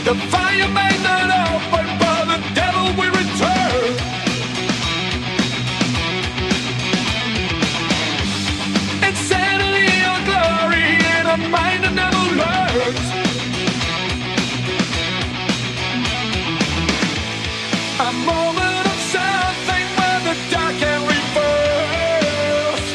The fire may not open, but the devil will return. Insanity or glory in a mind that never learns. A moment of something where the dark can reverse.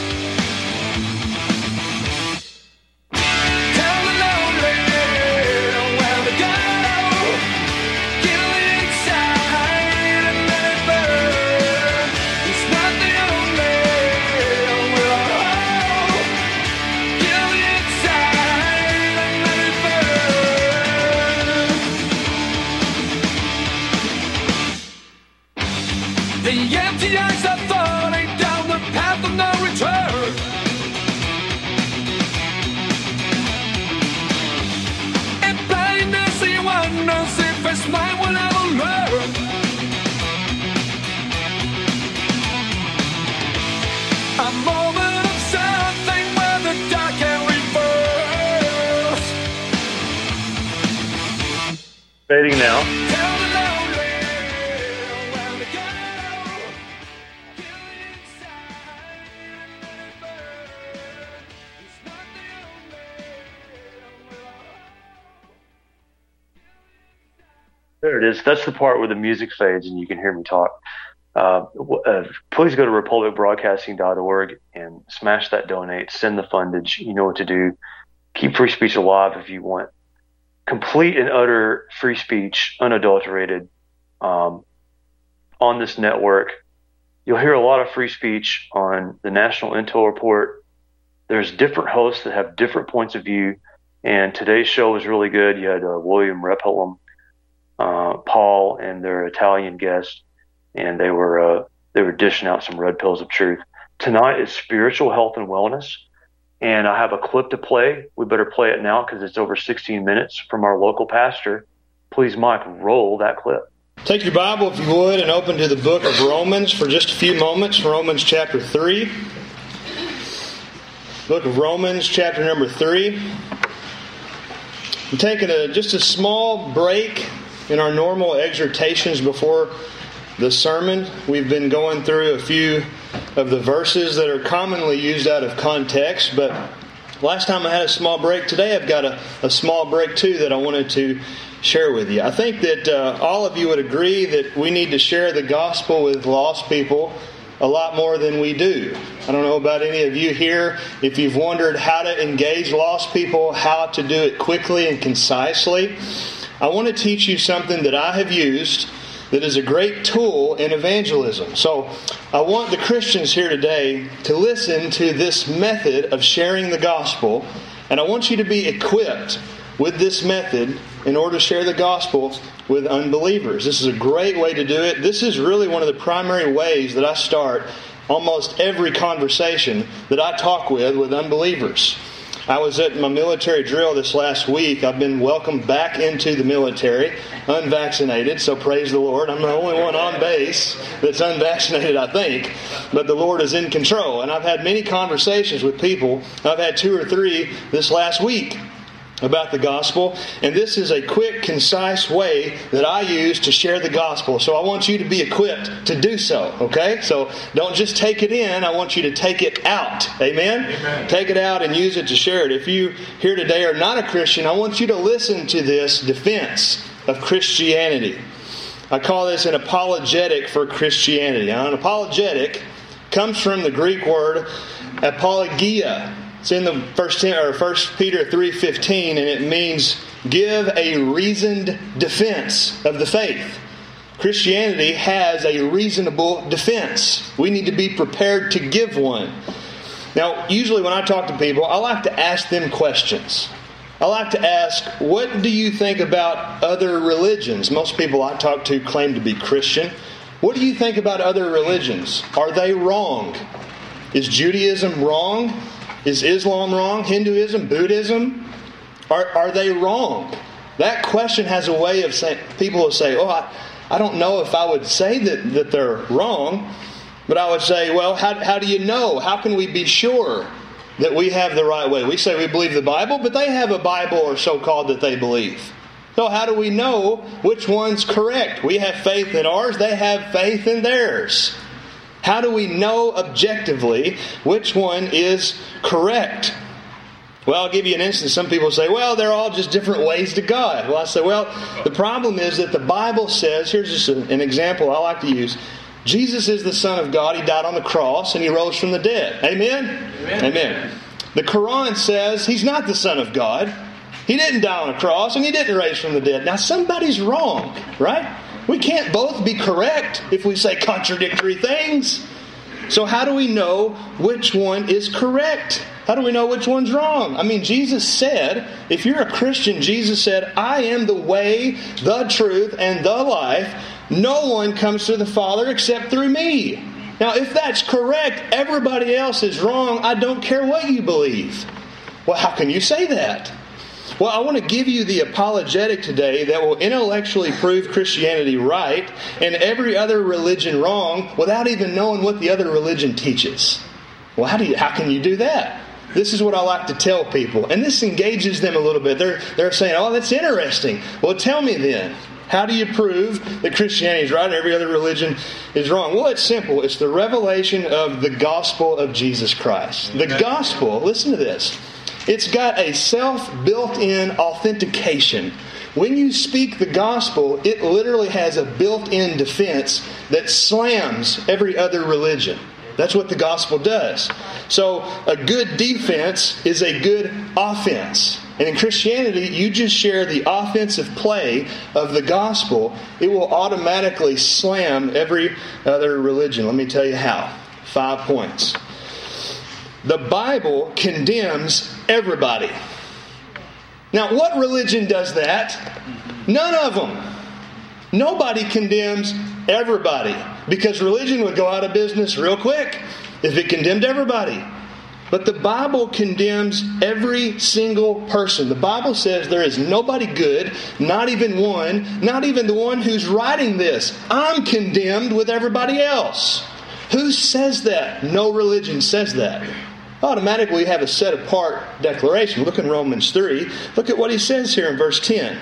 Tell the lonely where to go. Kill the inside and let it burn. It's not the only will I hold. Kill the inside and let it burn. The empty eyes are falling down the path of no return. In blindness he wonders if his mind will ever learn. A moment of something where the dark can reverse. Fading now. Tell the lonely where to go. Kill the inside and let it burn. It's not the only will I hold. There it is. That's the part where the music fades and you can hear me talk. Please go to republicbroadcasting.org and smash that donate. Send the fundage. You know what to do. Keep free speech alive if you want complete and utter free speech, unadulterated, on this network. You'll hear a lot of free speech on the National Intel Report. There's different hosts that have different points of view, and today's show was really good. You had William Repholm, Paul, and their Italian guest, and they were dishing out some red pills of truth. Tonight is spiritual health and wellness, and I have a clip to play. We better play it now because it's over 16 minutes from our local pastor. Please, Mike, roll that clip. Take your Bible, if you would, and open to the book of Romans for just a few moments. Romans chapter 3. Book of Romans chapter number 3. I'm taking just a small break in our normal exhortations before the sermon. We've been going through a few of the verses that are commonly used out of context, but last time I had a small break. Today I've got a small break too that I wanted to share with you. I think that all of you would agree that we need to share the gospel with lost people a lot more than we do. I don't know about any of you here, if you've wondered how to engage lost people, how to do it quickly and concisely. I want to teach you something that I have used that is a great tool in evangelism. So I want the Christians here today to listen to this method of sharing the gospel, and I want you to be equipped with this method in order to share the gospel with unbelievers. This is a great way to do it. This is really one of the primary ways that I start almost every conversation that I talk with unbelievers. I was at my military drill this last week. I've been welcomed back into the military, unvaccinated, so praise the Lord. I'm the only one on base that's unvaccinated, I think, but the Lord is in control. And I've had many conversations with people. I've had 2 or 3 this last week about the gospel, and this is a quick, concise way that I use to share the gospel. So I want you to be equipped to do so, okay? So don't just take it in, I want you to take it out. Amen? Amen. Take it out and use it to share it. If you here today are not a Christian, I want you to listen to this defense of Christianity. I call this an apologetic for Christianity. Now, an apologetic comes from the Greek word apologia. It's in the 1 Peter 3:15, and it means give a reasoned defense of the faith. Christianity has a reasonable defense. We need to be prepared to give one. Now, usually when I talk to people, I like to ask them questions. I like to ask, what do you think about other religions? Most people I talk to claim to be Christian. What do you think about other religions? Are they wrong? Is Judaism wrong? Is Islam wrong? Hinduism? Buddhism? Are they wrong? That question has a way of saying, people will say, I don't know if I would say that they're wrong, but I would say, well, how do you know? How can we be sure that we have the right way? We say we believe the Bible, but they have a Bible or so-called that they believe. So how do we know which one's correct? We have faith in ours, they have faith in theirs. How do we know objectively which one is correct? Well, I'll give you an instance. Some people say, well, they're all just different ways to God. Well, I say, well, the problem is that the Bible says, here's just an example I like to use. Jesus is the Son of God. He died on the cross and He rose from the dead. Amen? Amen. Amen. The Quran says He's not the Son of God. He didn't die on a cross and He didn't raise from the dead. Now, somebody's wrong, right? We can't both be correct if we say contradictory things. So how do we know which one is correct? How do we know which one's wrong? I mean, Jesus said, if you're a Christian, Jesus said, I am the way, the truth, and the life. No one comes to the Father except through me. Now, if that's correct, everybody else is wrong. I don't care what you believe. Well, how can you say that? Well, I want to give you the apologetic today that will intellectually prove Christianity right and every other religion wrong without even knowing what the other religion teaches. Well, how can you do that? This is what I like to tell people, and this engages them a little bit. They're saying, oh, that's interesting. Well, tell me then, how do you prove that Christianity is right and every other religion is wrong? Well, it's simple. It's the revelation of the gospel of Jesus Christ. The gospel, listen to this, it's got a self-built-in authentication. When you speak the gospel, it literally has a built-in defense that slams every other religion. That's what the gospel does. So a good defense is a good offense. And in Christianity, you just share the offensive play of the gospel. It will automatically slam every other religion. Let me tell you how. 5 points. The Bible condemns everybody. Now, what religion does that? None of them. Nobody condemns everybody, because religion would go out of business real quick if it condemned everybody. But the Bible condemns every single person. The Bible says there is nobody good, not even one, not even the one who's writing this. I'm condemned with everybody else. Who says that? No religion says that. Automatically we have a set-apart declaration. Look in Romans 3. Look at what he says here in verse 10.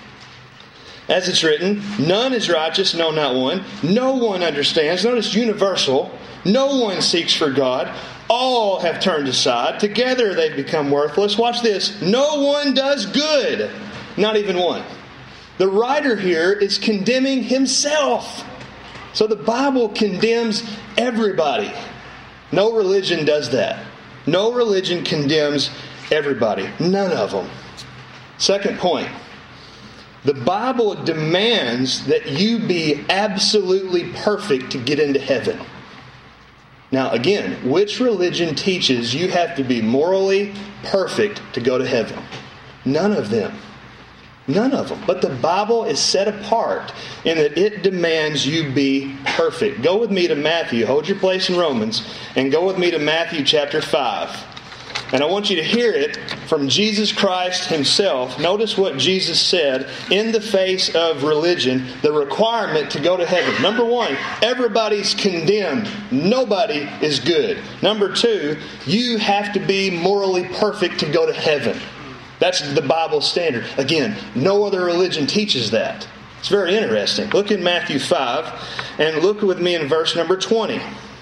As it's written, none is righteous, no, not one. No one understands. Notice universal. No one seeks for God. All have turned aside. Together they've become worthless. Watch this. No one does good. Not even one. The writer here is condemning himself. So the Bible condemns everybody. No religion does that. No religion condemns everybody. None of them. Second point. The Bible demands that you be absolutely perfect to get into heaven. Now again, which religion teaches you have to be morally perfect to go to heaven? None of them. None of them. But the Bible is set apart in that it demands you be perfect. Go with me to Matthew. Hold your place in Romans. And go with me to Matthew chapter 5. And I want you to hear it from Jesus Christ Himself. Notice what Jesus said in the face of religion, the requirement to go to heaven. Number 1, everybody's condemned. Nobody is good. Number 2, you have to be morally perfect to go to heaven. That's the Bible standard. Again, no other religion teaches that. It's very interesting. Look in Matthew 5 and look with me in verse number 20.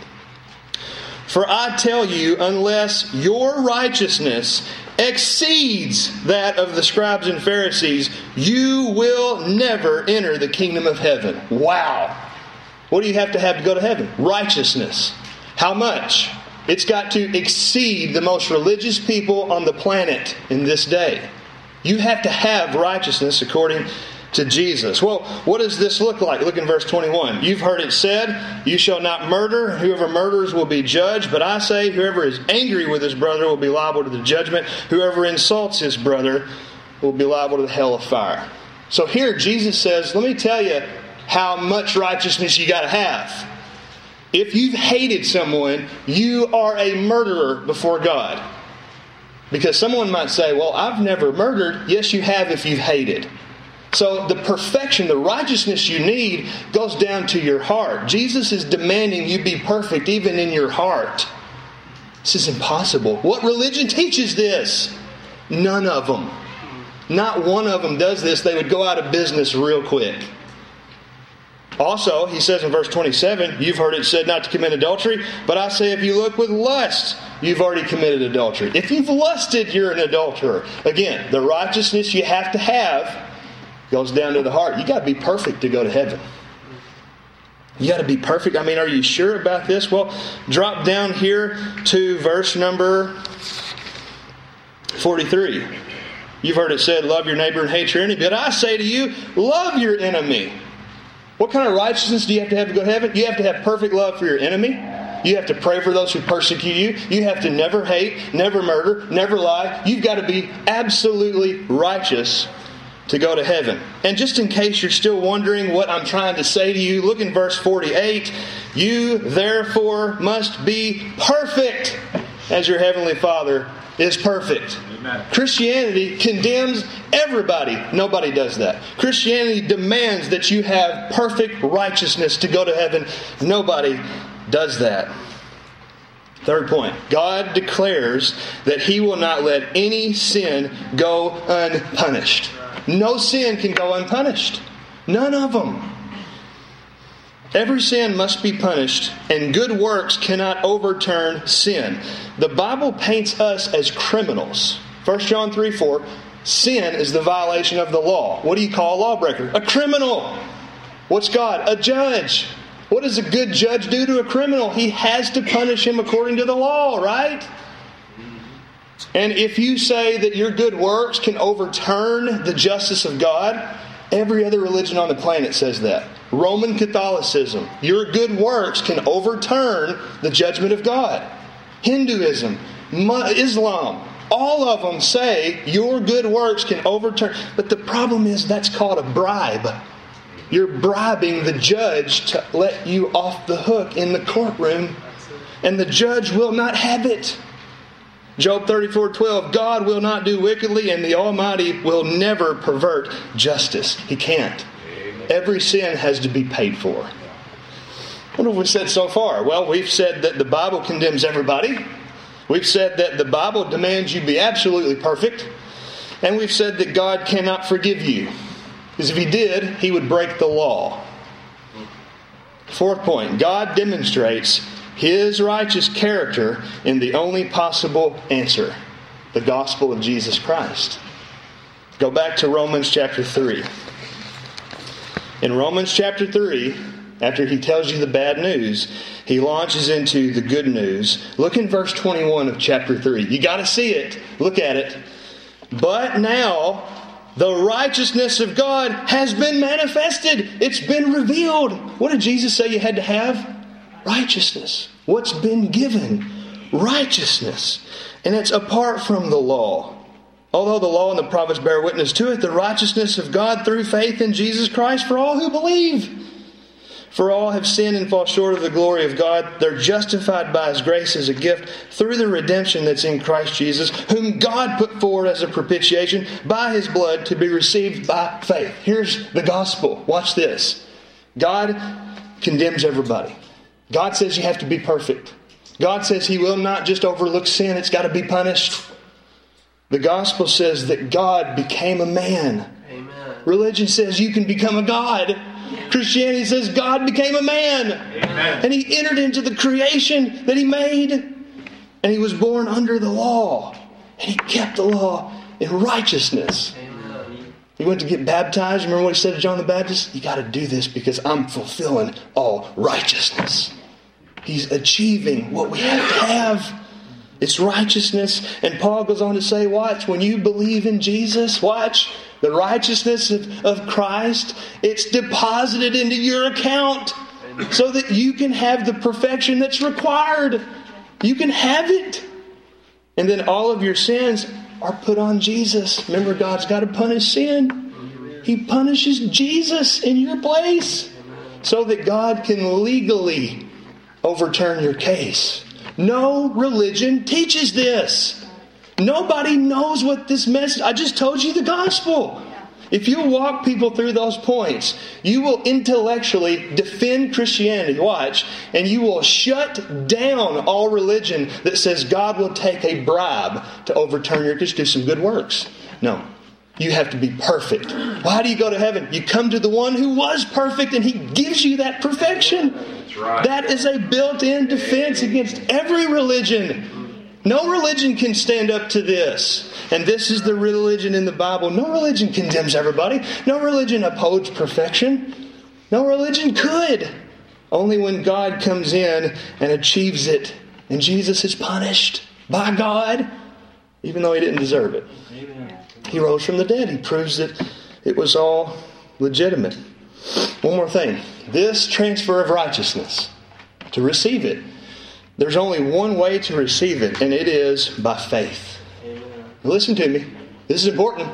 For I tell you, unless your righteousness exceeds that of the scribes and Pharisees, you will never enter the kingdom of heaven. Wow. What do you have to go to heaven? Righteousness. How much? It's got to exceed the most religious people on the planet in this day. You have to have righteousness according to Jesus. Well, what does this look like? Look in verse 21. You've heard it said, you shall not murder. Whoever murders will be judged. But I say, whoever is angry with his brother will be liable to the judgment. Whoever insults his brother will be liable to the hell of fire. So here Jesus says, let me tell you how much righteousness you got to have. If you've hated someone, you are a murderer before God. Because someone might say, well, I've never murdered. Yes, you have if you've hated. So the perfection, the righteousness you need goes down to your heart. Jesus is demanding you be perfect even in your heart. This is impossible. What religion teaches this? None of them. Not one of them does this. They would go out of business real quick. Also, he says in verse 27, you've heard it said not to commit adultery, but I say if you look with lust, you've already committed adultery. If you've lusted, you're an adulterer. Again, the righteousness you have to have goes down to the heart. You got to be perfect to go to heaven. You got to be perfect. I mean, are you sure about this? Well, drop down here to verse number 43. You've heard it said, love your neighbor and hate your enemy. But I say to you, love your enemy. What kind of righteousness do you have to go to heaven? You have to have perfect love for your enemy. You have to pray for those who persecute you. You have to never hate, never murder, never lie. You've got to be absolutely righteous to go to heaven. And just in case you're still wondering what I'm trying to say to you, look in verse 48. You therefore must be perfect as your heavenly Father is perfect. Amen. Christianity condemns everybody. Nobody does that. Christianity demands that you have perfect righteousness to go to heaven. Nobody does that. Third point. God declares that He will not let any sin go unpunished. No sin can go unpunished. None of them. Every sin must be punished, and good works cannot overturn sin. The Bible paints us as criminals. 1 John 3:4, sin is the violation of the law. What do you call a lawbreaker? A criminal. What's God? A judge. What does a good judge do to a criminal? He has to punish him according to the law, right? And if you say that your good works can overturn the justice of God, every other religion on the planet says that. Roman Catholicism, your good works can overturn the judgment of God. Hinduism, Islam, all of them say your good works can overturn. But the problem is that's called a bribe. You're bribing the judge to let you off the hook in the courtroom, and the judge will not have it. Job 34:12, God will not do wickedly, and the Almighty will never pervert justice. He can't. Every sin has to be paid for. What have we said so far? Well, we've said that the Bible condemns everybody. We've said that the Bible demands you be absolutely perfect. And we've said that God cannot forgive you. Because if He did, He would break the law. Fourth point, God demonstrates His righteous character in the only possible answer, the gospel of Jesus Christ. Go back to Romans chapter 3. In Romans chapter 3, after he tells you the bad news, he launches into the good news. Look in verse 21 of chapter 3. You got to see it. Look at it. But now the righteousness of God has been manifested. It's been revealed. What did Jesus say you had to have? Righteousness. What's been given? Righteousness. And it's apart from the law. Although the law and the prophets bear witness to it, the righteousness of God through faith in Jesus Christ for all who believe. For all have sinned and fall short of the glory of God. They're justified by His grace as a gift through the redemption that's in Christ Jesus, whom God put forward as a propitiation by His blood to be received by faith. Here's the gospel. Watch this. God condemns everybody. God says you have to be perfect. God says He will not just overlook sin. It's got to be punished. The gospel says that God became a man. Amen. Religion says you can become a God. Christianity says God became a man. Amen. And He entered into the creation that He made. And He was born under the law. And He kept the law in righteousness. Amen. He went to get baptized. Remember what He said to John the Baptist? You got to do this because I'm fulfilling all righteousness. He's achieving what we have to have. It's righteousness. And Paul goes on to say, watch, when you believe in Jesus, watch, the righteousness of Christ, it's deposited into your account so that you can have the perfection that's required. You can have it. And then all of your sins are put on Jesus. Remember, God's got to punish sin. He punishes Jesus in your place so that God can legally overturn your case. No religion teaches this. Nobody knows what this message... I just told you the gospel. If you walk people through those points, you will intellectually defend Christianity. Watch. And you will shut down all religion that says God will take a bribe to overturn your... Just do some good works. No. you have to be perfect. Why do you go to heaven? You come to the one who was perfect, and he gives you that perfection. That's right. That is a built-in defense against every religion. No religion can stand up to this. And this is the religion in the Bible. No religion condemns everybody. No religion upholds perfection. No religion could. Only when God comes in and achieves it. And Jesus is punished by God, even though he didn't deserve it. He rose from the dead. He proves that it was all legitimate. One more thing. This transfer of righteousness, to receive it, there's only one way to receive it, and it is by faith. Now listen to me. This is important.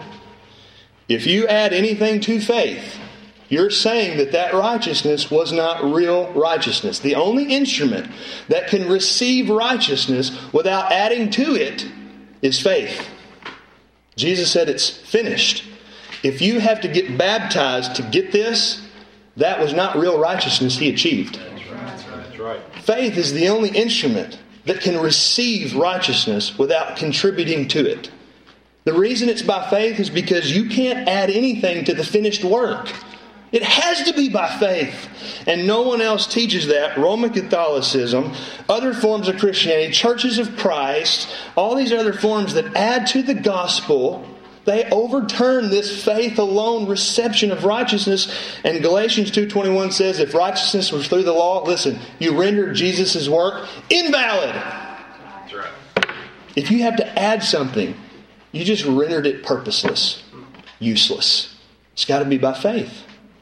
If you add anything to faith, you're saying that righteousness was not real righteousness. The only instrument that can receive righteousness without adding to it is faith. Jesus said it's finished. If you have to get baptized to get this, that was not real righteousness he achieved. That's right. Faith is the only instrument that can receive righteousness without contributing to it. The reason it's by faith is because you can't add anything to the finished work. It has to be by faith. And no one else teaches that. Roman Catholicism, other forms of Christianity, churches of Christ, all these other forms that add to the gospel, they overturn this faith alone reception of righteousness. And Galatians 2:21 says, if righteousness was through the law, listen, you rendered Jesus' work invalid. That's right. If you have to add something, you just rendered it purposeless, useless. It's got to be by faith.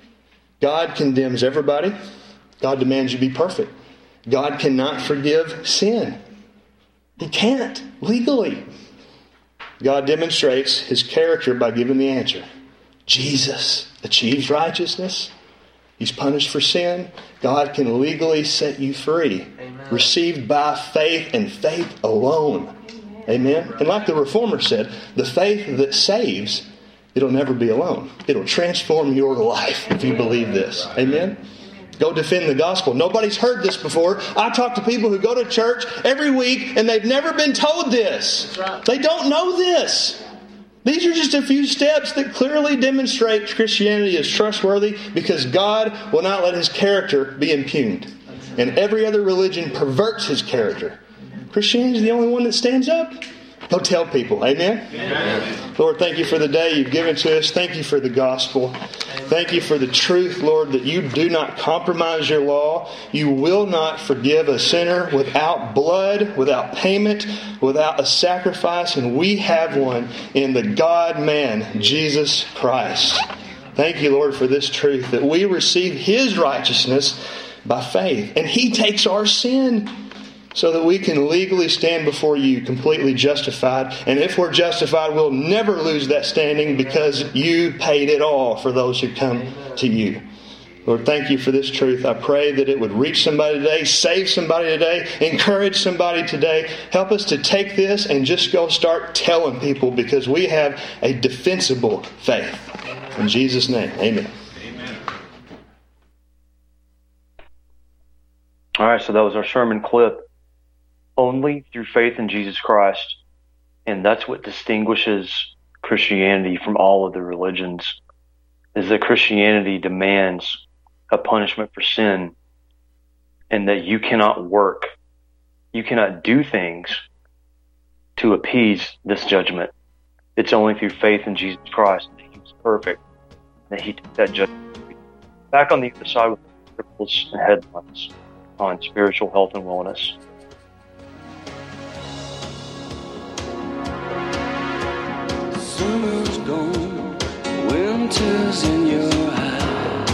God condemns everybody. God demands you be perfect. God cannot forgive sin. He can't, legally. God demonstrates his character by giving the answer. Jesus achieves righteousness. He's punished for sin. God can legally set you free. Amen. Received by faith and faith alone. Amen. And like the Reformer said, the faith that saves, it'll never be alone. It'll transform your life if you believe this. Amen? Go defend the gospel. Nobody's heard this before. I talk to people who go to church every week and they've never been told this. They don't know this. These are just a few steps that clearly demonstrate Christianity is trustworthy because God will not let his character be impugned. And every other religion perverts his character. Christianity is the only one that stands up. Go tell people. Amen? Amen. Lord, thank you for the day you've given to us. Thank you for the gospel. Thank you for the truth, Lord, that you do not compromise your law. You will not forgive a sinner without blood, without payment, without a sacrifice. And we have one in the God-man, Jesus Christ. Thank you, Lord, for this truth, that we receive his righteousness by faith. And he takes our sin, so that we can legally stand before you completely justified. And if we're justified, we'll never lose that standing because you paid it all for those who come to you. Lord, thank you for this truth. I pray that it would reach somebody today, save somebody today, encourage somebody today. Help us to take this and just go start telling people because we have a defensible faith. In Jesus' name, amen. All right, so that was our sermon clip. Only through faith in Jesus Christ. And that's what distinguishes Christianity from all of the religions, is that Christianity demands a punishment for sin and that you cannot work, you cannot do things to appease this judgment. It's only through faith in Jesus Christ that he was perfect, that he took that judgment. Back on the other side with the cripples and headlines on spiritual health and wellness. Summer's gone, winter's in your eyes.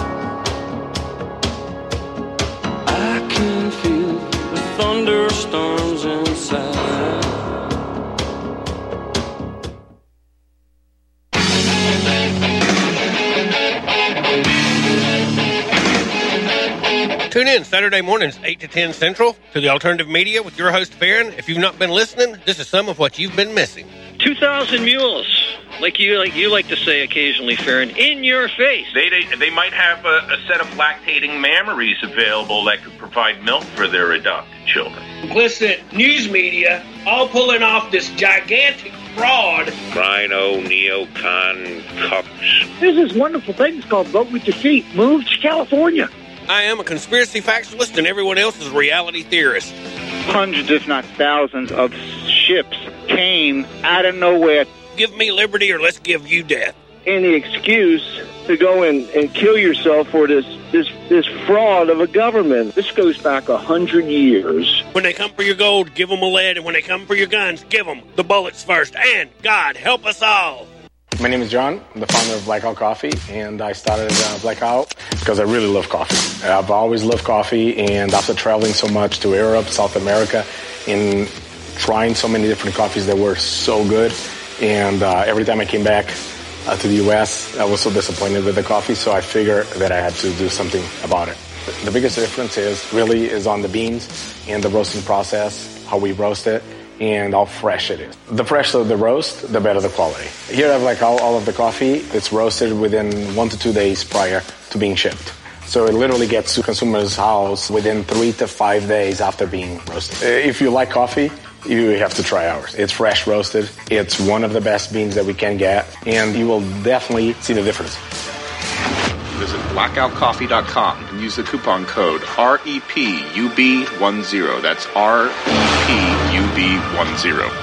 I can feel the thunderstorms inside. Tune in Saturday mornings, 8 to 10 Central, to the Alternative Media with your host, Barron. If you've not been listening, this is some of what you've been missing. 2,000 mules like you like to say occasionally, Farron, in your face. They might have a set of lactating mammaries available that could provide milk for their adopted children. Complicit news media all pulling off this gigantic fraud. Rhino, neocon, cucks. There's this wonderful thing called Vote with Your Feet. Move to California. I am a conspiracy factualist and everyone else is a reality theorist. Hundreds, if not thousands, of ships came out of nowhere. Give me liberty or let's give you death. Any excuse to go and kill yourself for this fraud of a government. This goes back 100 years. When they come for your gold, give them a lead, and when they come for your guns, give them the bullets first. And God help us all. My name is John. I'm the founder of Blackout Coffee, and I started Blackout because I really love coffee. I've always loved coffee, and after traveling so much to Europe, South America, and trying so many different coffees that were so good, and every time I came back to the U.S., I was so disappointed with the coffee, so I figured that I had to do something about it. The biggest difference is on the beans and the roasting process, how we roast it, and how fresh it is. The fresher the roast, the better the quality. Here I have all of the coffee. It's roasted within 1 to 2 days prior to being shipped. So it literally gets to consumer's house within 3 to 5 days after being roasted. If you like coffee, you have to try ours. It's fresh roasted. It's one of the best beans that we can get, and you will definitely see the difference. Visit blackoutcoffee.com and use the coupon code REPUB10. That's REPUB10.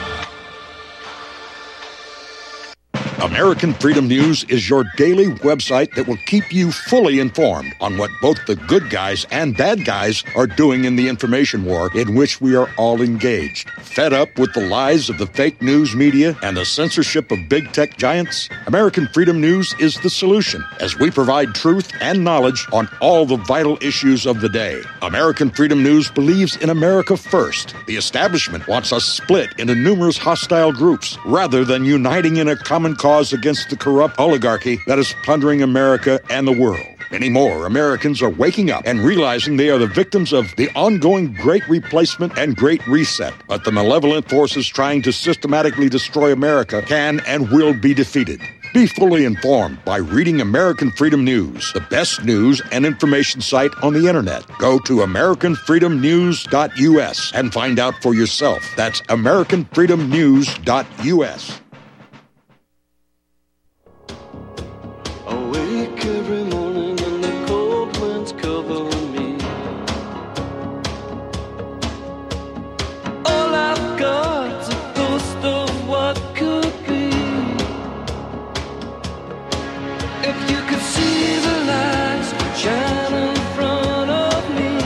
American Freedom News is your daily website that will keep you fully informed on what both the good guys and bad guys are doing in the information war in which we are all engaged. Fed up with the lies of the fake news media and the censorship of big tech giants? American Freedom News is the solution, as we provide truth and knowledge on all the vital issues of the day. American Freedom News believes in America first. The establishment wants us split into numerous hostile groups rather than uniting in a common cause against the corrupt oligarchy that is plundering America and the world. Many more Americans are waking up and realizing they are the victims of the ongoing Great Replacement and Great Reset. But the malevolent forces trying to systematically destroy America can and will be defeated. Be fully informed by reading American Freedom News, the best news and information site on the internet. Go to AmericanFreedomNews.us and find out for yourself. That's AmericanFreedomNews.us. Awake every morning and the cold winds cover me. All I've got's a ghost of what could be. If you could see the lights shine in front of me.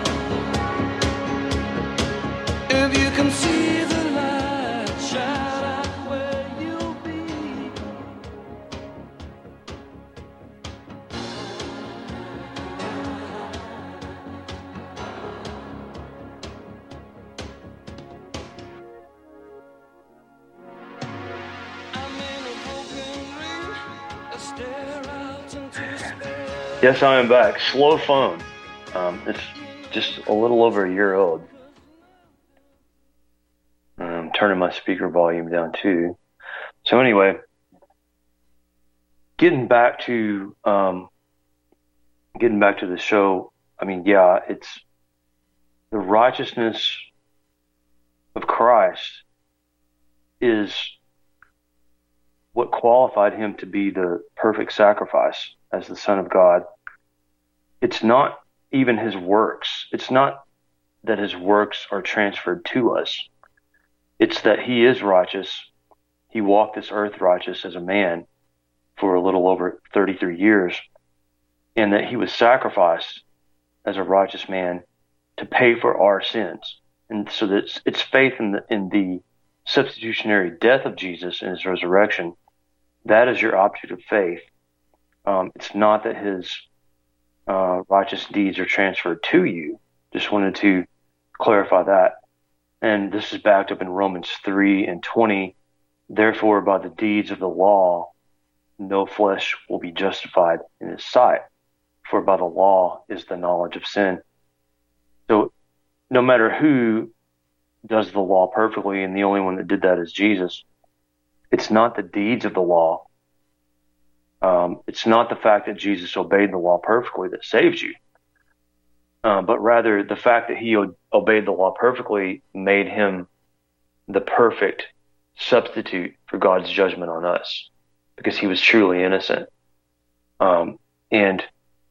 If you can see the lights shine out where you'll be. Yes, I am back. Slow phone. It's just a little over a year old. I'm turning my speaker volume down too. So anyway, getting back to the show. I mean, yeah, it's the righteousness of Christ is what qualified him to be the perfect sacrifice as the Son of God. It's not even his works. It's not that his works are transferred to us. It's that he is righteous. He walked this earth righteous as a man for a little over 33 years, and that he was sacrificed as a righteous man to pay for our sins. And so that it's faith in the substitutionary death of Jesus and his resurrection. That is your object of faith. It's not that his righteous deeds are transferred to you. Just wanted to clarify that. And this is backed up in Romans 3:20. Therefore, by the deeds of the law, no flesh will be justified in his sight. For by the law is the knowledge of sin. So no matter who does the law perfectly, and the only one that did that is Jesus, It's not the deeds of the law. It's not the fact that Jesus obeyed the law perfectly that saves you. But rather the fact that he obeyed the law perfectly made him the perfect substitute for God's judgment on us, because he was truly innocent. And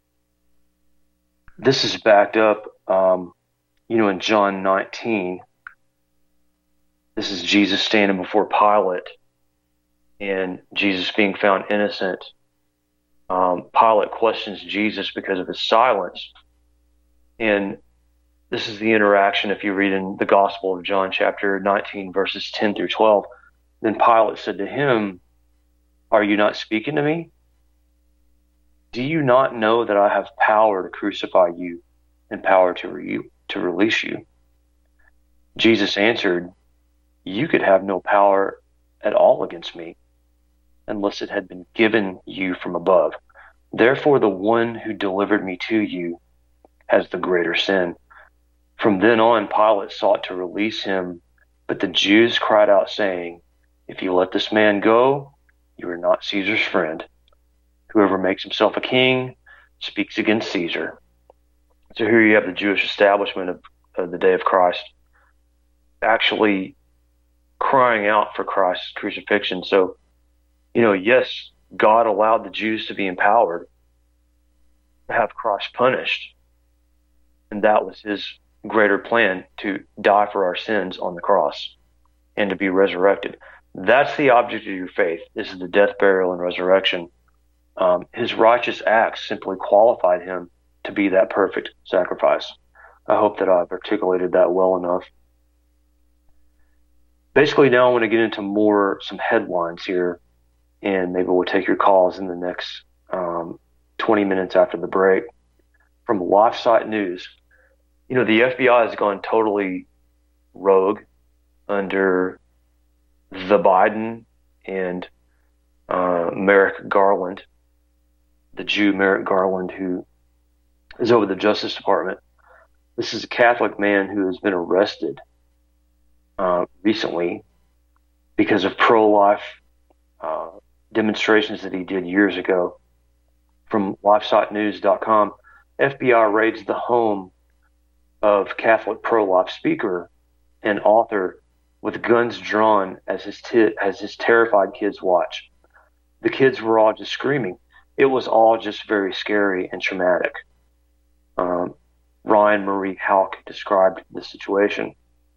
this is backed up, in John 19. This is Jesus standing before Pilate, and Jesus being found innocent. Pilate questions Jesus because of his silence. And this is the interaction if you read in the Gospel of John chapter 19, verses 10 through 12. Then Pilate said to him, "Are you not speaking to me? Do you not know that I have power to crucify you and power to release you?" Jesus answered, "You could have no power at all against me unless it had been given you from above. Therefore, the one who delivered me to you has the greater sin." From then on, Pilate sought to release him, but the Jews cried out, saying, "If you let this man go, you are not Caesar's friend. Whoever makes himself a king speaks against Caesar." So here you have the Jewish establishment of the day of Christ actually crying out for Christ's crucifixion. So, yes, God allowed the Jews to be empowered to have Christ punished. And that was his greater plan, to die for our sins on the cross and to be resurrected. That's the object of your faith. This is the death, burial, and resurrection. His righteous acts simply qualified him to be that perfect sacrifice. I hope that I've articulated that well enough. Basically, now I want to get into some headlines here, and maybe we'll take your calls in the next 20 minutes after the break. From LifeSite News, the FBI has gone totally rogue under the Biden and Merrick Garland, the Jew Merrick Garland, who is over the Justice Department. This is a Catholic man who has been arrested recently because of pro-life demonstrations that he did years ago. From LifeSiteNews.com, FBI raids the home of Catholic pro-life speaker and author with guns drawn as his terrified kids watch. The kids were all just screaming. It was all just very scary and traumatic. Ryan Marie Houck described the situation.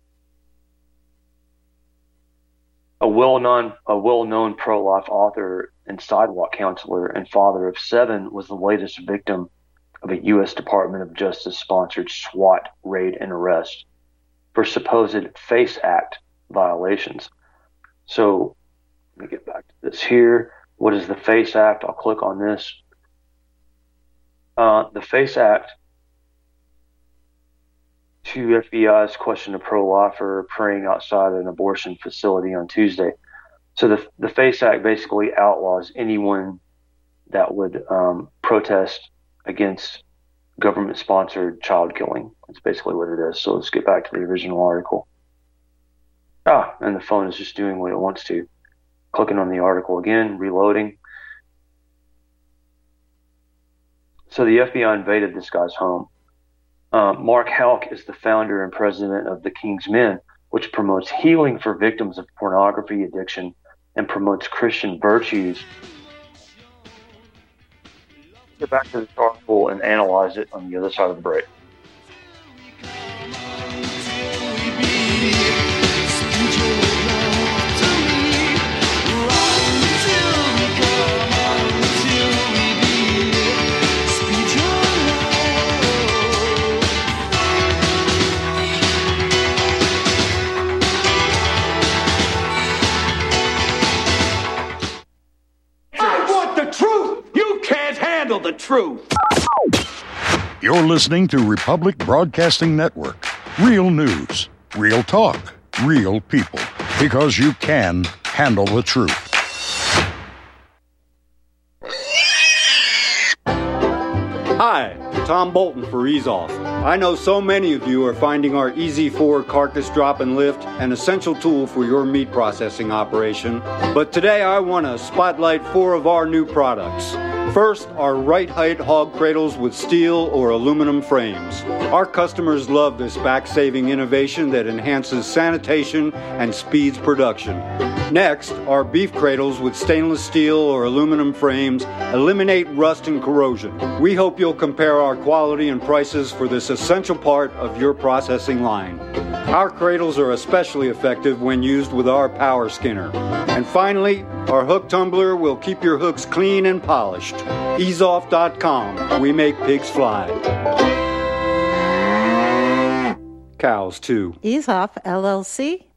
A well-known pro-life author and sidewalk counselor and father of 7 was the latest victim of a U.S. Department of Justice-sponsored SWAT raid and arrest for supposed FACE Act violations. So let me get back to this here. What is the FACE Act? I'll click on this. The FACE Act, 2 FBI's questioned a pro-lifer praying outside an abortion facility on Tuesday. So the FACE Act basically outlaws anyone that would protest against government-sponsored child killing. That's basically what it is. So let's get back to the original article. And the phone is just doing what it wants to. Clicking on the article again, reloading. So the FBI invaded this guy's home. Mark Houck is the founder and president of the King's Men, which promotes healing for victims of pornography addiction and promotes Christian virtues. Get back to this article and analyze it on the other side of the break. The truth. You're listening to Republic Broadcasting Network. Real news, real talk, real people. Because you can handle the truth. Hi, Tom Bolton for Ease Off. I know so many of you are finding our Easy 4 carcass drop and lift an essential tool for your meat processing operation. But today I want to spotlight 4 of our new products. First, our right height hog cradles with steel or aluminum frames. Our customers love this back-saving innovation that enhances sanitation and speeds production. Next, our beef cradles with stainless steel or aluminum frames eliminate rust and corrosion. We hope you'll compare our quality and prices for this essential part of your processing line. Our cradles are especially effective when used with our power skinner. And finally, our hook tumbler will keep your hooks clean and polished. EaseOff.com. We make pigs fly. Cows, too. Ease Off, LLC,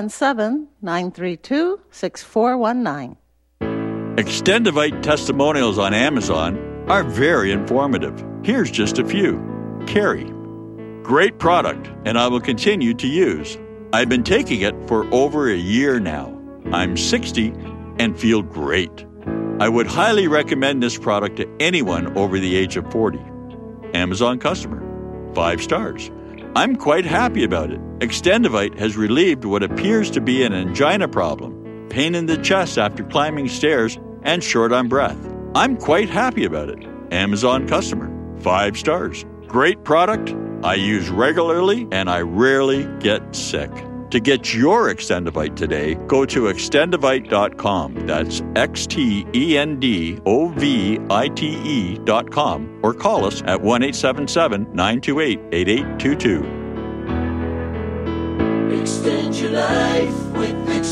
417-932-6419. Extendivite testimonials on Amazon are very informative. Here's just a few. Carrie. Great product, and I will continue to use. I've been taking it for over a year now. I'm 60 and feel great. I would highly recommend this product to anyone over the age of 40. Amazon customer. 5 stars. I'm quite happy about it. Extendivite has relieved what appears to be an angina problem, pain in the chest after climbing stairs, and short on breath. I'm quite happy about it. Amazon customer. 5 stars. Great product. I use regularly and I rarely get sick. To get your Extendivite today, go to extendivite.com. That's XTENDOVITE.com or call us at 1-877-928-8822. Extend your life with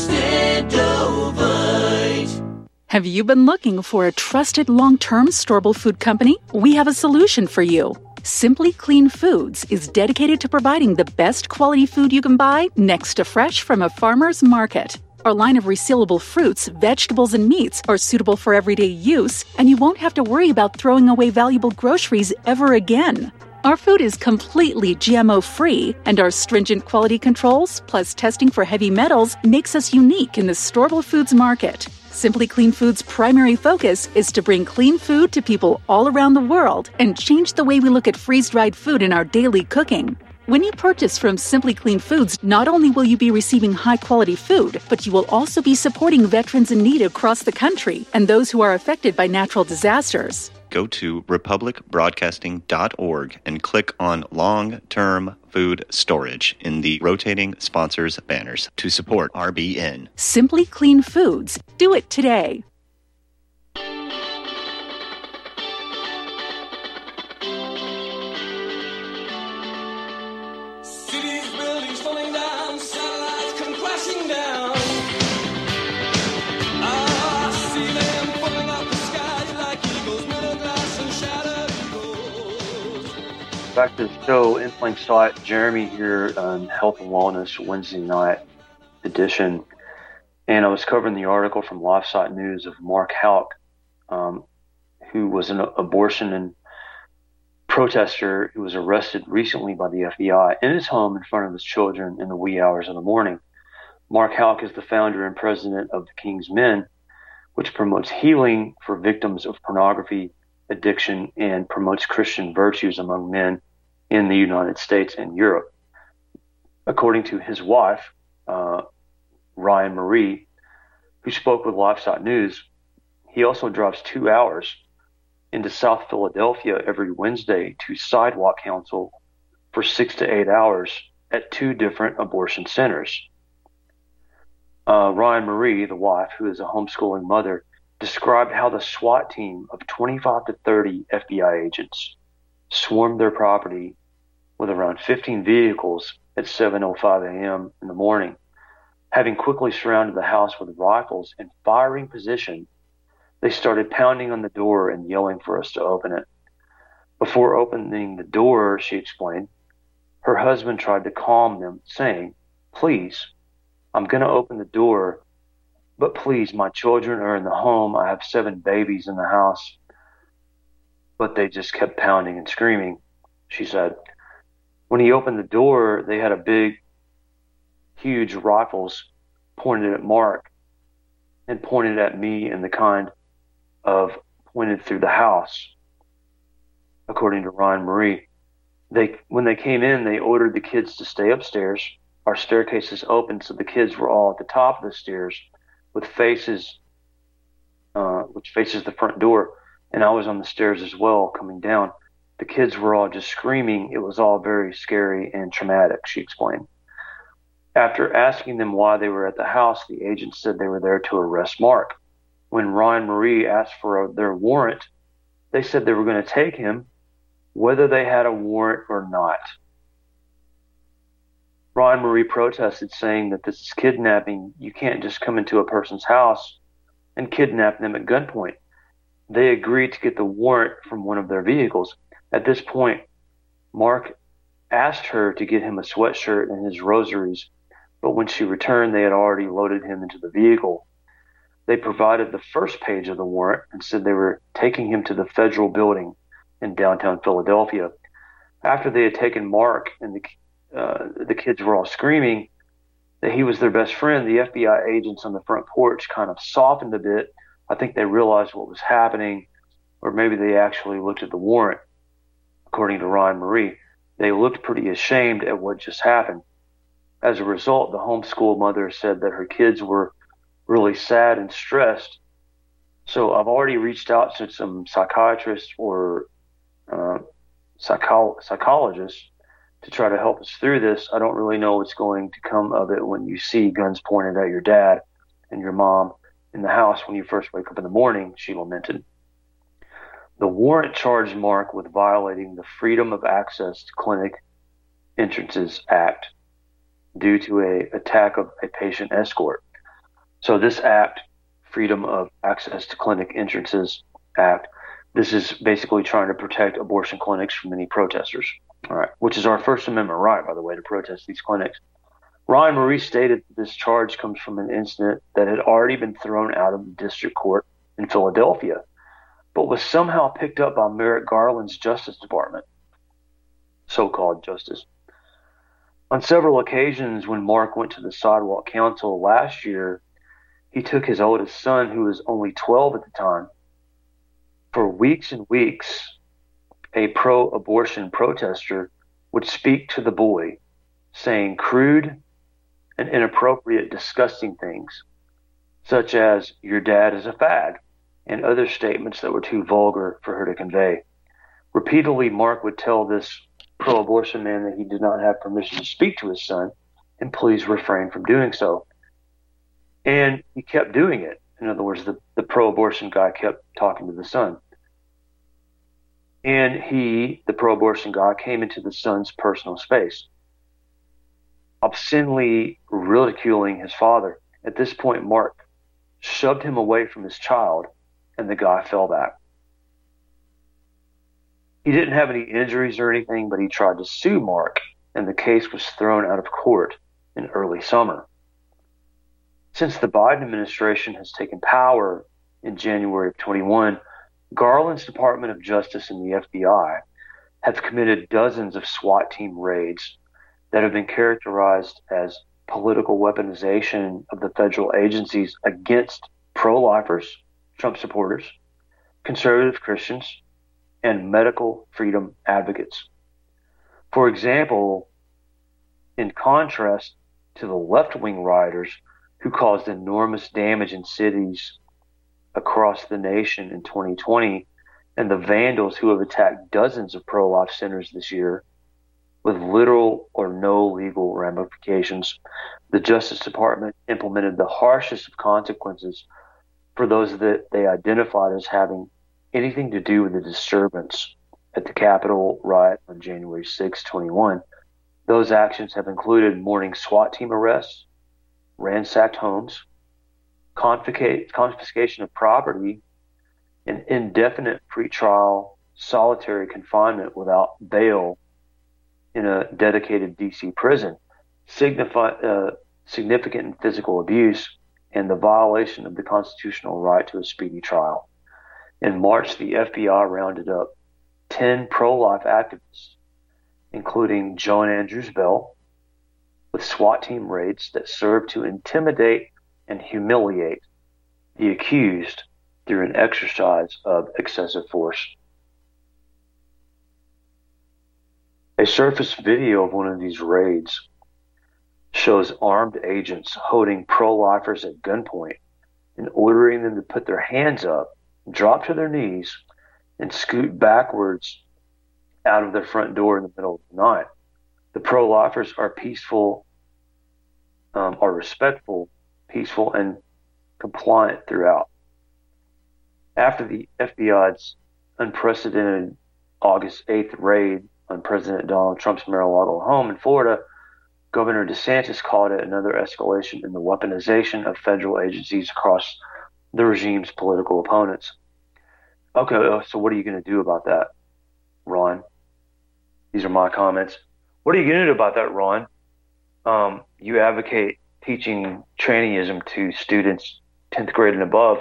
Extendovite. Have you been looking for a trusted long-term storable food company? We have a solution for you. Simply Clean Foods is dedicated to providing the best quality food you can buy next to fresh from a farmer's market. Our line of resealable fruits, vegetables, and meats are suitable for everyday use, and you won't have to worry about throwing away valuable groceries ever again. Our food is completely GMO-free, and our stringent quality controls, plus testing for heavy metals, makes us unique in the storable foods market. Simply Clean Foods' primary focus is to bring clean food to people all around the world and change the way we look at freeze-dried food in our daily cooking. When you purchase from Simply Clean Foods, not only will you be receiving high-quality food, but you will also be supporting veterans in need across the country and those who are affected by natural disasters. Go to republicbroadcasting.org and click on Long-Term Food Storage in the rotating sponsors banners to support RBN. Simply Clean Foods. Do it today. Cities, buildings falling down, satellites come crashing down. I see them falling out the skies like eagles, middle glass and shattered eagles. Back to the show, in plain sight. Jeremy here on Health and Wellness Wednesday night edition. And I was covering the article from LifeSite News of Mark Houck, who was an abortion and protester who was arrested recently by the FBI in his home in front of his children in the wee hours of the morning. Mark Houck is the founder and president of the King's Men, which promotes healing for victims of pornography addiction and promotes Christian virtues among men in the United States and Europe. According to his wife, Ryan Marie, who spoke with LifeSite News, he also drives 2 hours into South Philadelphia every Wednesday to sidewalk counsel for 6 to 8 hours at 2 different abortion centers. Ryan Marie, the wife, who is a homeschooling mother, described how the SWAT team of 25 to 30 FBI agents swarmed their property with around 15 vehicles at 7:05 a.m. in the morning. Having quickly surrounded the house with rifles in firing position, they started pounding on the door and yelling for us to open it. Before opening the door, she explained, her husband tried to calm them, saying, "Please, I'm going to open the door, but please, my children are in the home. I have 7 babies in the house." But they just kept pounding and screaming, she said. When he opened the door, they had huge rifles pointed at Mark and pointed at me in the kind of pointed through the house. according to Ryan Marie. When they came in, they ordered the kids to stay upstairs. Our staircases opened, so the kids were all at the top of the stairs with faces, which faces the front door. And I was on the stairs as well, coming down. The kids were all just screaming. It was all very scary and traumatic, she explained. After asking them why they were at the house, the agents said they were there to arrest Mark. When Ryan Marie asked for their warrant, they said they were going to take him, whether they had a warrant or not. Ryan Marie protested, saying that this is kidnapping. You can't just come into a person's house and kidnap them at gunpoint. They agreed to get the warrant from one of their vehicles. At this point, Mark asked her to get him a sweatshirt and his rosaries, but when she returned, they had already loaded him into the vehicle. They provided the first page of the warrant and said they were taking him to the federal building in downtown Philadelphia. After they had taken Mark and the kids were all screaming that he was their best friend, the FBI agents on the front porch kind of softened a bit. I think they realized what was happening, or maybe they actually looked at the warrant. According to Ryan Marie, they looked pretty ashamed at what just happened. As a result, the homeschool mother said that her kids were really sad and stressed. So I've already reached out to some psychiatrists or psychologists to try to help us through this. I don't really know what's going to come of it when you see guns pointed at your dad and your mom in the house when you first wake up in the morning, she lamented. The warrant charged Mark with violating the Freedom of Access to Clinic Entrances Act due to an attack of a patient escort. So this act, Freedom of Access to Clinic Entrances Act, this is basically trying to protect abortion clinics from any protesters, all right, which is our First Amendment right, by the way, to protest these clinics. Ryan Marie stated that this charge comes from an incident that had already been thrown out of the district court in Philadelphia, but was somehow picked up by Merrick Garland's Justice Department, so-called justice. On several occasions when Mark went to the Sidewalk Council last year, he took his oldest son, who was only 12 at the time. For weeks and weeks, a pro-abortion protester would speak to the boy, saying crude and inappropriate, disgusting things, such as, "Your dad is a fag," and other statements that were too vulgar for her to convey. Repeatedly, Mark would tell this pro-abortion man that he did not have permission to speak to his son, and please refrain from doing so. And he kept doing it. In other words, the pro-abortion guy kept talking to the son. And he, the pro-abortion guy, came into the son's personal space, obscenely ridiculing his father. At this point, Mark shoved him away from his child, and the guy fell back. He didn't have any injuries or anything, but he tried to sue Mark, and the case was thrown out of court in early summer. Since the Biden administration has taken power in January of 21, Garland's Department of Justice and the FBI have committed dozens of SWAT team raids that have been characterized as political weaponization of the federal agencies against pro-lifers, Trump supporters, conservative Christians, and medical freedom advocates. For example, in contrast to the left-wing rioters who caused enormous damage in cities across the nation in 2020, and the vandals who have attacked dozens of pro-life centers this year with little or no legal ramifications, the Justice Department implemented the harshest of consequences for those that they identified as having anything to do with the disturbance at the Capitol riot on January 6, 21. Those actions have included morning SWAT team arrests, ransacked homes, confiscation of property, and indefinite pretrial solitary confinement without bail in a dedicated D.C. prison, significant physical abuse, and the violation of the constitutional right to a speedy trial. In March, the FBI rounded up 10 pro-life activists, including Joan Andrews Bell, with SWAT team raids that served to intimidate and humiliate the accused through an exercise of excessive force. A surfaced video of one of these raids shows armed agents holding pro-lifers at gunpoint and ordering them to put their hands up, drop to their knees, and scoot backwards out of their front door in the middle of the night. The pro-lifers are respectful, peaceful, and compliant throughout. After the FBI's unprecedented August 8th raid on President Donald Trump's Mar-a-Lago home in Florida, Governor DeSantis called it another escalation in the weaponization of federal agencies across the regime's political opponents. Okay, so what are you going to do about that, Ron? These are my comments. What are you going to do about that, Ron? You advocate teaching traineeism to students 10th grade and above.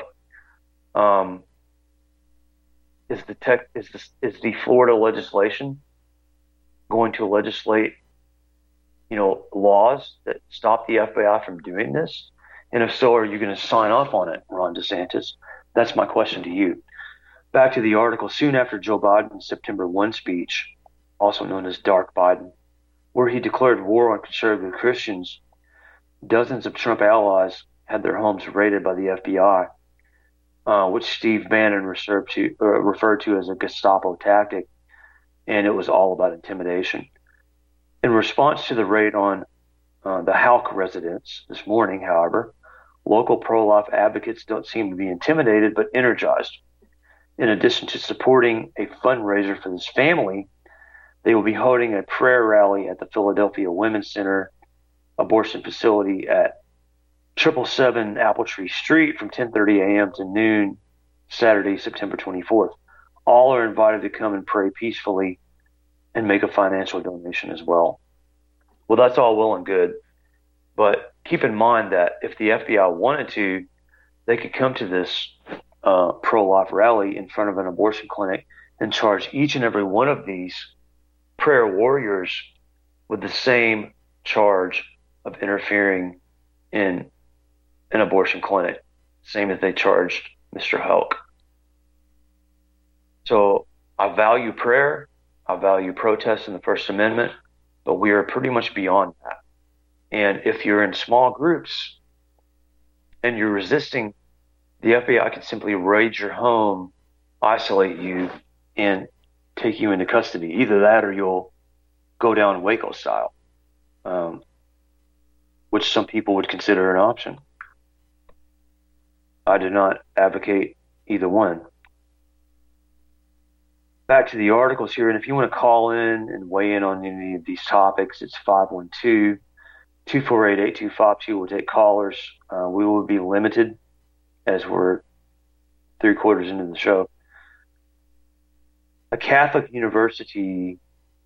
Is the Florida legislation going to legislate, laws that stop the FBI from doing this? And if so, are you going to sign off on it, Ron DeSantis? That's my question to you. Back to the article. Soon after Joe Biden's September 1 speech, also known as Dark Biden, where he declared war on conservative Christians, dozens of Trump allies had their homes raided by the FBI, which Steve Bannon referred to as a Gestapo tactic, and it was all about intimidation. In response to the raid on the Houck residence this morning, however, local pro-life advocates don't seem to be intimidated but energized. In addition to supporting a fundraiser for this family, they will be holding a prayer rally at the Philadelphia Women's Center abortion facility at 777 Apple Tree Street from 10:30 a.m. to noon Saturday, September 24th. All are invited to come and pray peacefully and make a financial donation as well. Well, that's all well and good, but keep in mind that if the FBI wanted to, they could come to this pro-life rally in front of an abortion clinic and charge each and every one of these prayer warriors with the same charge of interfering in an abortion clinic, same as they charged Mr. Houck. So I value prayer, I value protest in the First Amendment, but we are pretty much beyond that. And if you're in small groups and you're resisting, the FBI can simply raid your home, isolate you, and take you into custody. Either that or you'll go down Waco style, which some people would consider an option. I do not advocate either one. Back to the articles here, and if you want to call in and weigh in on any of these topics, it's 512-248-8252. We'll take callers. We will be limited as we're 3/4 into the show. A Catholic university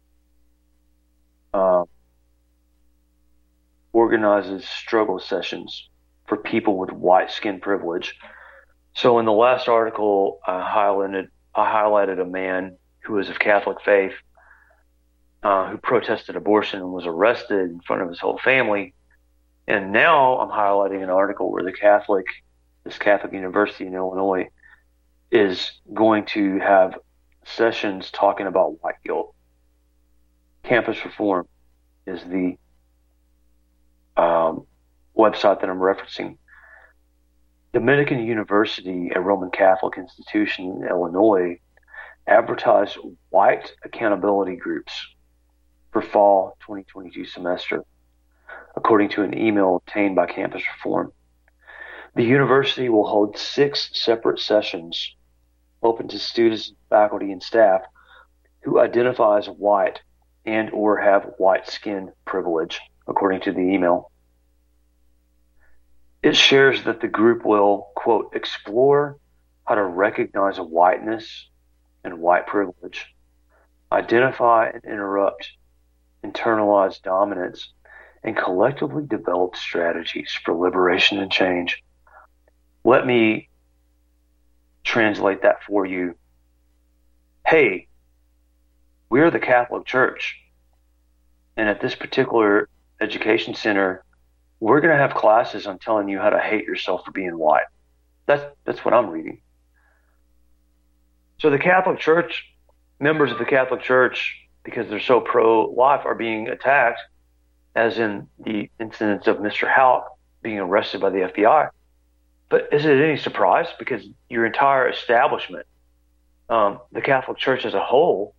organizes struggle sessions for people with white skin privilege. So in the last article, I highlighted a man who was of Catholic faith who protested abortion and was arrested in front of his whole family. And now I'm highlighting an article where this Catholic university in Illinois is going to have sessions talking about white guilt. Campus Reform is the website that I'm referencing. Dominican University, a Roman Catholic institution in Illinois, advertised white accountability groups for fall 2022 semester, according to an email obtained by Campus Reform. The university will hold 6 separate sessions open to students, faculty, and staff who identify as white and or have white skin privilege, according to the email. It shares that the group will, quote, explore how to recognize whiteness and white privilege, identify and interrupt internalized dominance, and collectively develop strategies for liberation and change. Let me translate that for you. Hey, we're the Catholic Church, and at this particular education center, we're going to have classes on telling you how to hate yourself for being white. That's what I'm reading. So the Catholic Church, members of the Catholic Church, because they're so pro-life, are being attacked, as in the incidents of Mr. Houck being arrested by the FBI. But is it any surprise? Because your entire establishment, the Catholic Church as a whole,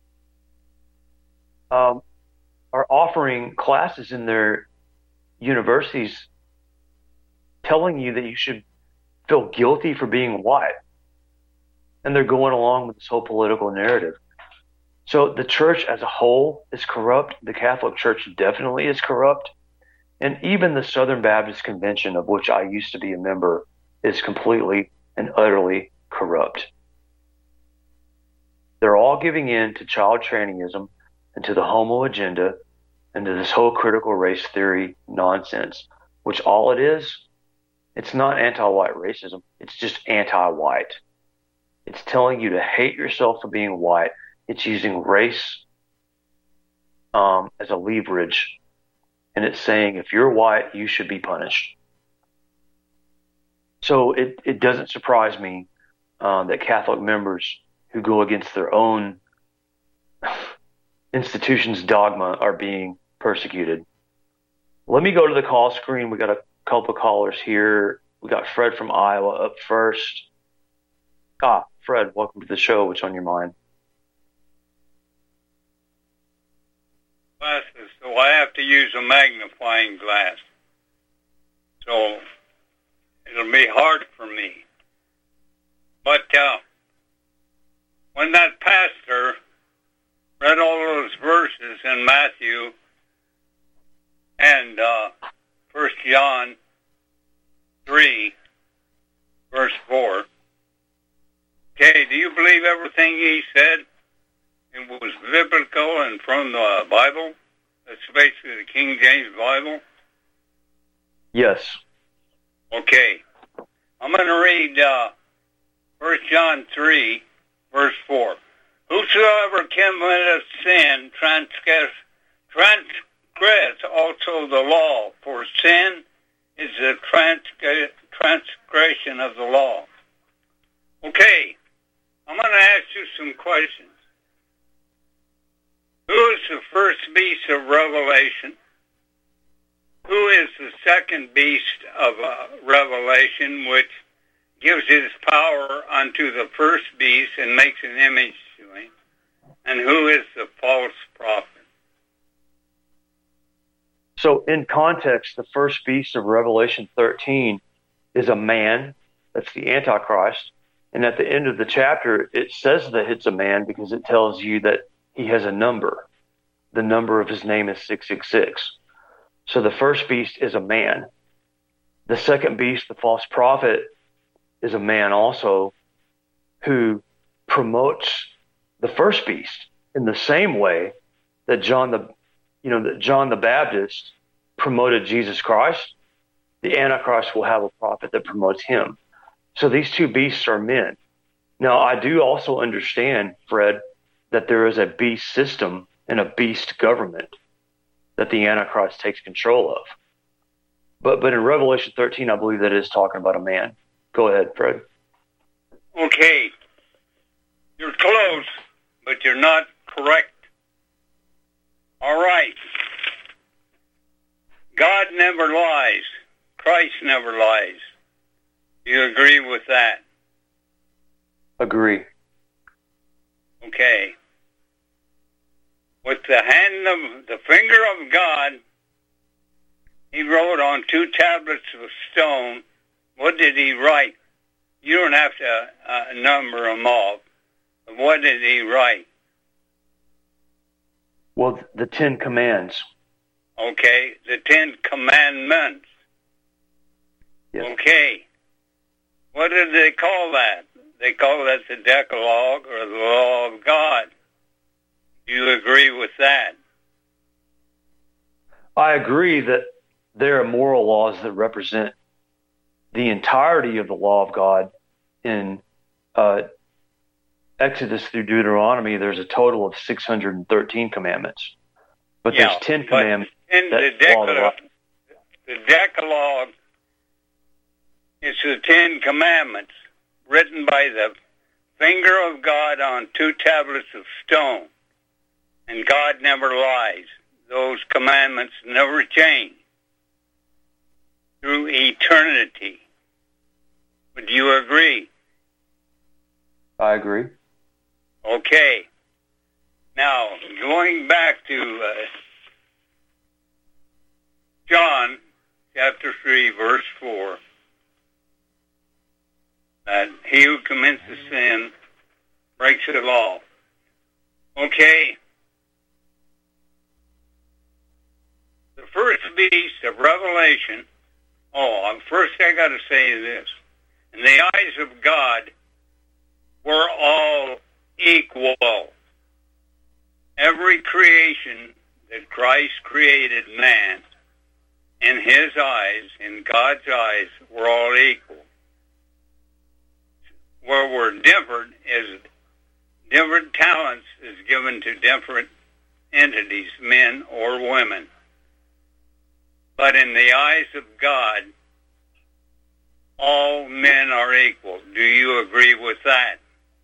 are offering classes in their universities telling you that you should feel guilty for being white. And they're going along with this whole political narrative. So the church as a whole is corrupt. The Catholic Church definitely is corrupt. And even the Southern Baptist Convention, of which I used to be a member, is completely and utterly corrupt. They're all giving in to child trainingism and to the homo agenda and to this whole critical race theory nonsense, which all it is, it's not anti-white racism. It's just anti-white. It's telling you to hate yourself for being white. It's using race as a leverage. And it's saying if you're white, you should be punished. So it doesn't surprise me that Catholic members who go against their own institution's dogma are being persecuted. Let me go to the call screen. We got a couple of callers here. We got Fred from Iowa up first. Fred, welcome to the show. What's on your mind? Glasses, so I have to use a magnifying glass. So it'll be hard for me. But when that pastor read all those verses in Matthew and 1 John 3, verse 4, okay, do you believe everything he said? It was biblical and from the Bible? That's basically the King James Bible? Yes. Okay. I'm going to read 1 John 3, verse 4. Whosoever committeth sin transgress also the law, for sin is the transgression of the law. Okay. I'm going to ask you some questions. Who is the first beast of Revelation? Who is the second beast of Revelation, which gives his power unto the first beast and makes an image to him? And who is the false prophet? So in context, the first beast of Revelation 13 is a man. That's the Antichrist. And at the end of the chapter, it says that it's a man because it tells you that he has a number. The number of his name is 666. So the first beast is a man. The second beast, the false prophet, is a man also who promotes the first beast in the same way that John the Baptist promoted Jesus Christ. The Antichrist will have a prophet that promotes him. So these two beasts are men. Now, I do also understand, Fred, that there is a beast system and a beast government that the Antichrist takes control of. But in Revelation 13, I believe that it is talking about a man. Go ahead, Fred. Okay. You're close, but you're not correct. All right. God never lies. Christ never lies. You agree with that? Agree. Okay. With the hand of the finger of God, he wrote on 2 tablets of stone. What did he write? You don't have to number them all. But what did he write? Well, the 10 commands. Okay, the 10 commandments. Yes. Okay. What did they call that? They call that the Decalogue or the Law of God. Do you agree with that? I agree that there are moral laws that represent the entirety of the law of God. In Exodus through Deuteronomy, there's a total of 613 commandments. But there's 10 commandments. In the Decalogue, it's the 10 commandments written by the finger of God on 2 tablets of stone. And God never lies. Those commandments never change through eternity. Would you agree? I agree. Okay. Now, going back to John chapter 3, verse 4, that he who commits a sin breaks the law. Okay. The first beast of Revelation, first I got to say this. In the eyes of God, we're all equal. Every creation that Christ created, man, in his eyes, in God's eyes, we're all equal. Where we're different is different talents is given to different entities, men or women. But in the eyes of God, all men are equal. Do you agree with that?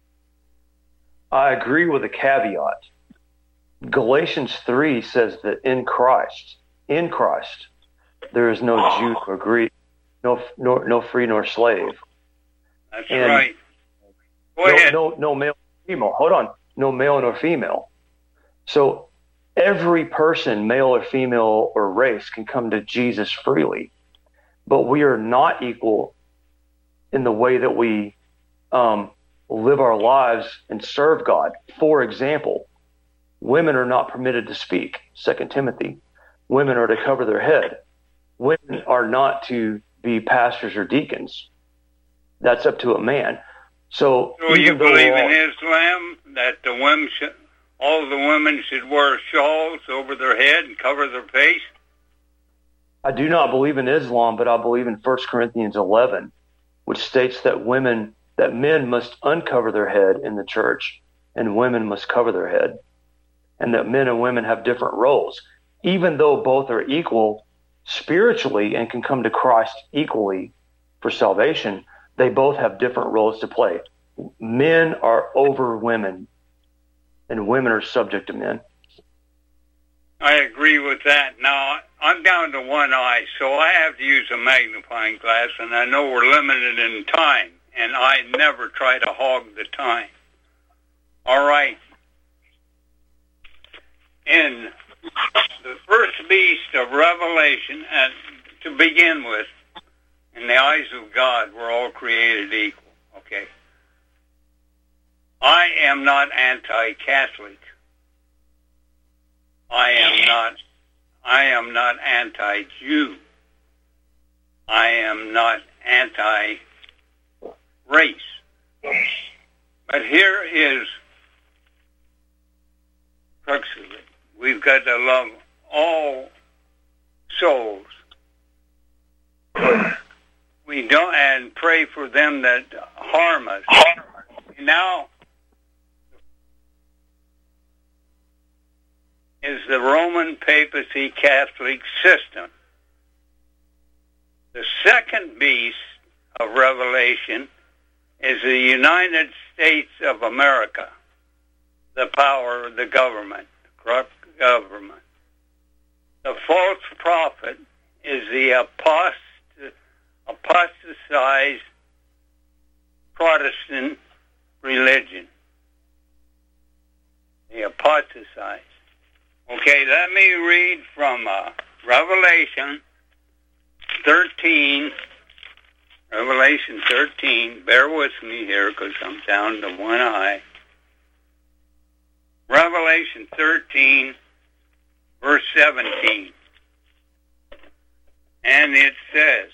I agree with a caveat. Galatians 3 says that in Christ, there is no Jew or Greek, no free nor slave. That's right. Go ahead. No male or female. Hold on. No male nor female. So every person, male or female or race, can come to Jesus freely. But we are not equal in the way that we live our lives and serve God. For example, women are not permitted to speak, 2 Timothy. Women are to cover their head. Women are not to be pastors or deacons. That's up to a man. So you believe in Islam that all the women should wear shawls over their head and cover their face? I do not believe in Islam, but I believe in 1 Corinthians 11, which states that men must uncover their head in the church and women must cover their head, and that men and women have different roles. Even though both are equal spiritually and can come to Christ equally for salvation, they both have different roles to play. Men are over women, and women are subject to men. I agree with that. Now, I'm down to one eye, so I have to use a magnifying glass, and I know we're limited in time, and I never try to hog the time. All right. In the first beast of Revelation, and to begin with, in the eyes of God, we're all created equal. Okay. I am not anti-Catholic. I am not anti-Jew. I am not anti-race. But here is the crux of it. We've got to love all souls. We don't, and pray for them that harm us. Now is the Roman papacy Catholic system. The second beast of Revelation is the United States of America, the power of the government, the corrupt government. The false prophet is the apostatized Protestant religion. The apostatized. Okay, let me read from Revelation 13. Revelation 13. Bear with me here because I'm down to one eye. Revelation 13, verse 17. And it says,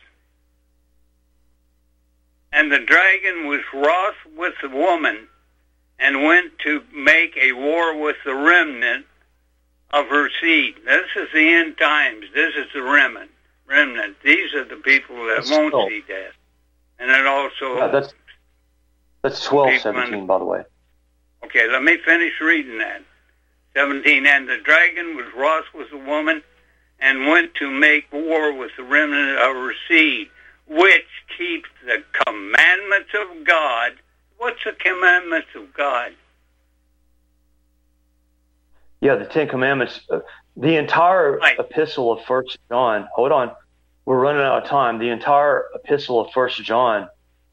"And the dragon was wroth with the woman and went to make a war with the remnant of her seed." This is the end times. This is the remnant. These are the people that won't see death. And it also... That's 12:17, by the way. Okay, let me finish reading that. 17, "And the dragon was wroth with the woman and went to make war with the remnant of her seed, which keeps the commandments of God." What's the commandments of God? Yeah, the Ten Commandments. The entire epistle of 1 John. Hold on, we're running out of time. The entire epistle of 1 John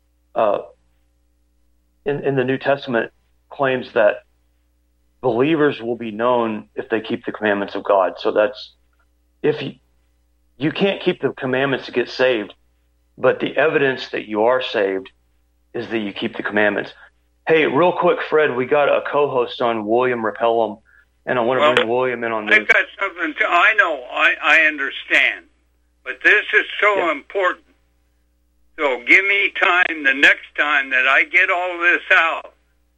in the New Testament claims that believers will be known if they keep the commandments of God. So that's, if you can't keep the commandments to get saved, but the evidence that you are saved is that you keep the commandments. Hey, real quick, Fred, we got a co-host on, William Repellum, and I want to bring William in on this. I've got something to, I know, I understand, but this is so important. So give me time the next time that I get all this out.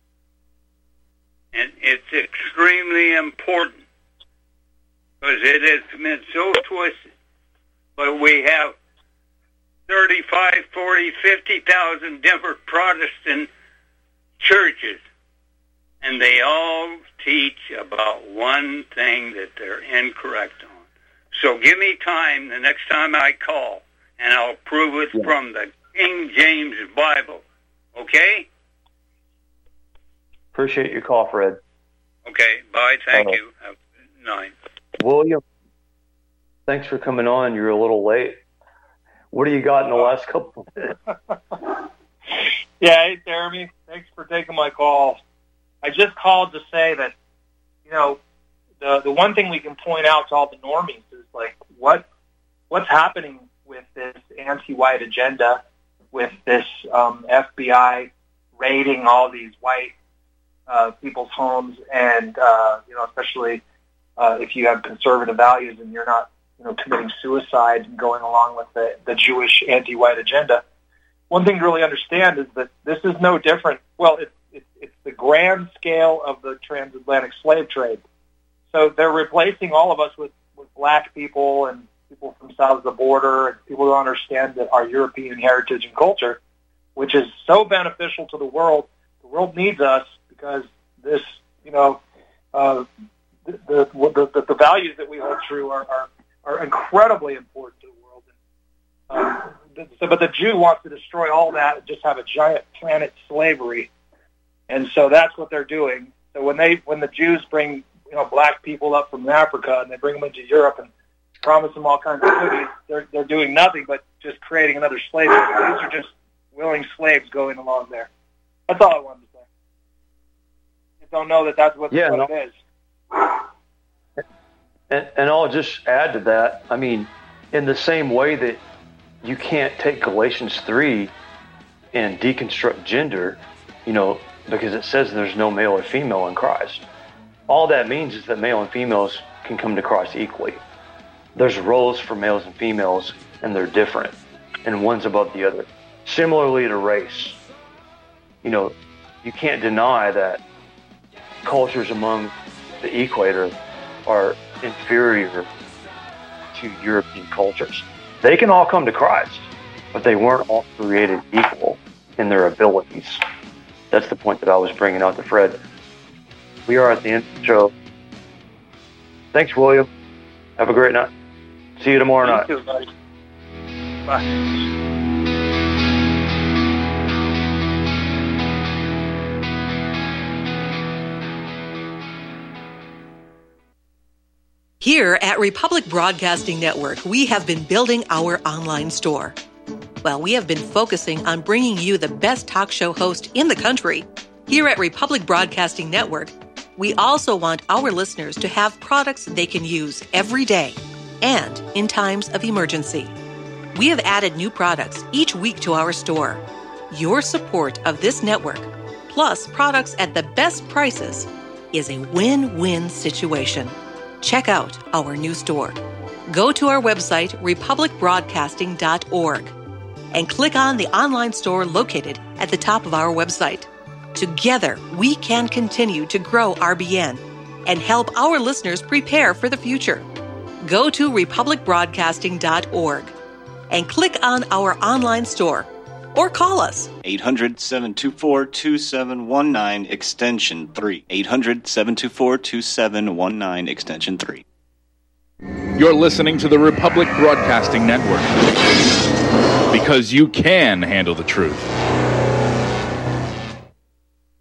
And it's extremely important because it has been so twisted. But we have 35, 40, 50,000 different Protestant churches, and they all teach about one thing that they're incorrect on. So give me time the next time I call, and I'll prove it from the King James Bible. Okay? Appreciate your call, Fred. Okay, bye. Thank you. Have a good night. William, thanks for coming on. You're a little late. What do you got in the last couple of minutes? Yeah, hey, Jeremy. Thanks for taking my call. I just called to say that, you know, the one thing we can point out to all the normies is, like, what's happening with this anti-white agenda, with this FBI raiding all these white people's homes, and you know, especially if you have conservative values and you're not, you know, committing suicide and going along with the Jewish anti-white agenda. One thing to really understand is that this is no different. Well, it's the grand scale of the transatlantic slave trade. So they're replacing all of us with black people and people from south of the border and people who understand that our European heritage and culture, which is so beneficial to the world. The world needs us because this, you know, the values that we hold true are incredibly important to the world. But the Jew wants to destroy all that and just have a giant planet slavery, and so that's what they're doing. So when the Jews bring, you know, black people up from Africa and they bring them into Europe and promise them all kinds of goodies, they're doing nothing but just creating another slave. These are just willing slaves going along there. That's all I wanted to say. I don't know that that's what it is. And I'll just add to that. I mean, in the same way that you can't take Galatians 3 and deconstruct gender, you know, because it says there's no male or female in Christ. All that means is that male and females can come to Christ equally. There's roles for males and females, and they're different, and one's above the other. Similarly to race, you know, you can't deny that cultures among the equator are inferior to European cultures. They can all come to Christ, but they weren't all created equal in their abilities. That's the point that I was bringing out to Fred. We are at the end of the show. Thanks, William. Have a great night. See you tomorrow night. You too, buddy. Bye. Here at Republic Broadcasting Network, we have been building our online store. Well, we have been focusing on bringing you the best talk show host in the country. Here at Republic Broadcasting Network, we also want our listeners to have products they can use every day and in times of emergency. We have added new products each week to our store. Your support of this network, plus products at the best prices, is a win-win situation. Check out our new store. Go to our website, republicbroadcasting.org, and click on the online store located at the top of our website. Together, we can continue to grow RBN and help our listeners prepare for the future. Go to republicbroadcasting.org and click on our online store or call us. 800-724-2719, extension 3. 800-724-2719, extension 3. You're listening to the Republic Broadcasting Network. Because you can handle the truth.